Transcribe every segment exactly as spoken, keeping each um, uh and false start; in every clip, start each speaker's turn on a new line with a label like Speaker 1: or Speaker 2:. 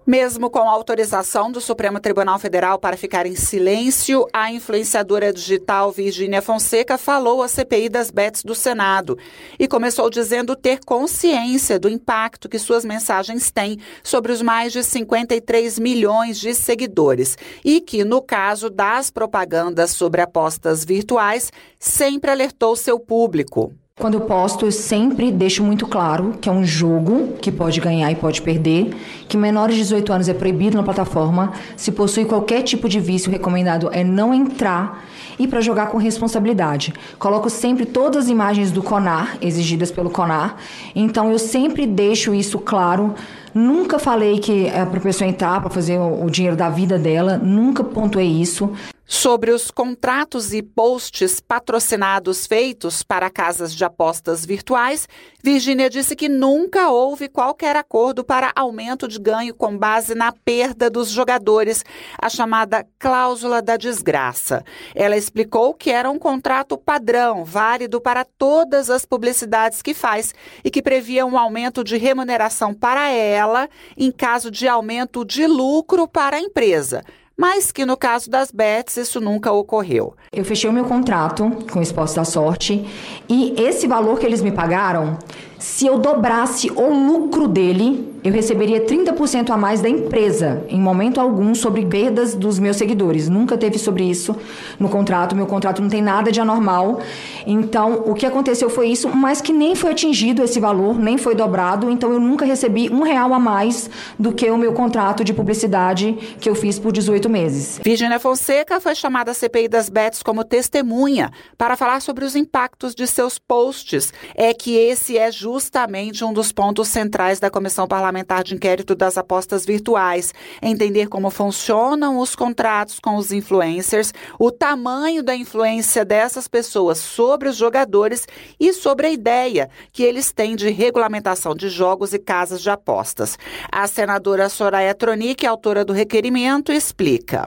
Speaker 1: Mesmo com a autorização do Supremo Tribunal Federal para ficar em silêncio, a influenciadora digital Virgínia Fonseca falou à C P I das Bets do Senado e começou dizendo ter consciência do impacto que suas mensagens têm sobre os mais de cinquenta e três milhões de seguidores e que, no caso das propagandas sobre apostas virtuais, sempre alertou seu público.
Speaker 2: Quando eu posto, eu sempre deixo muito claro que é um jogo que pode ganhar e pode perder, que menores de dezoito anos é proibido na plataforma, se possui qualquer tipo de vício, recomendado é não entrar e para jogar com responsabilidade. Coloco sempre todas as imagens do CONAR, exigidas pelo CONAR, então eu sempre deixo isso claro. Nunca falei que é para a pessoa entrar para fazer o dinheiro da vida dela, nunca pontuei isso.
Speaker 1: Sobre os contratos e posts patrocinados feitos para casas de apostas virtuais, Virgínia disse que nunca houve qualquer acordo para aumento de ganho com base na perda dos jogadores, a chamada cláusula da desgraça. Ela explicou que era um contrato padrão, válido para todas as publicidades que faz e que previa um aumento de remuneração para ela em caso de aumento de lucro para a empresa. Mas que no caso das bets isso nunca ocorreu.
Speaker 2: Eu fechei o meu contrato com o Esporte da Sorte e esse valor que eles me pagaram, se eu dobrasse o lucro dele, eu receberia trinta por cento a mais da empresa, em momento algum, sobre perdas dos meus seguidores. Nunca teve sobre isso no contrato, meu contrato não tem nada de anormal. Então, o que aconteceu foi isso, mas que nem foi atingido esse valor, nem foi dobrado, então eu nunca recebi um real a mais do que o meu contrato de publicidade que eu fiz por dezoito meses.
Speaker 1: Virgínia Fonseca foi chamada à C P I das Bets como testemunha para falar sobre os impactos de seus posts. É que esse é justamente um dos pontos centrais da Comissão Parlamentar de Inquérito das Apostas Virtuais. Entender como funcionam os contratos com os influencers, o tamanho da influência dessas pessoas sobre os jogadores e sobre a ideia que eles têm de regulamentação de jogos e casas de apostas. A senadora Soraya Tronic, autora do requerimento, explica.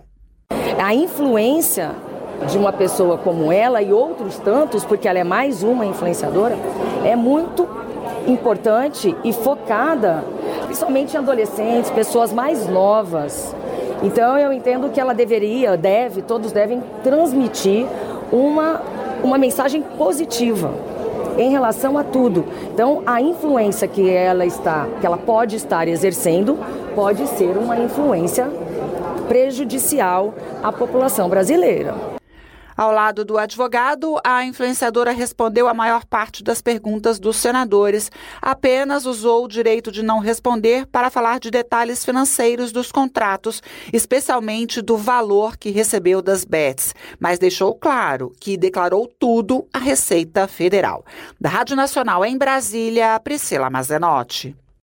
Speaker 3: A influência de uma pessoa como ela e outros tantos, porque ela é mais uma influenciadora, é muito importante e focada principalmente em adolescentes, pessoas mais novas. Então eu entendo que ela deveria, deve, todos devem transmitir uma, uma mensagem positiva em relação a tudo. Então a influência que ela está, que ela pode estar exercendo, pode ser uma influência prejudicial à população brasileira.
Speaker 1: Ao lado do advogado, a influenciadora respondeu a maior parte das perguntas dos senadores. Apenas usou o direito de não responder para falar de detalhes financeiros dos contratos, especialmente do valor que recebeu das bets, mas deixou claro que declarou tudo à Receita Federal. Da Rádio Nacional em Brasília, Priscila Mazenotti.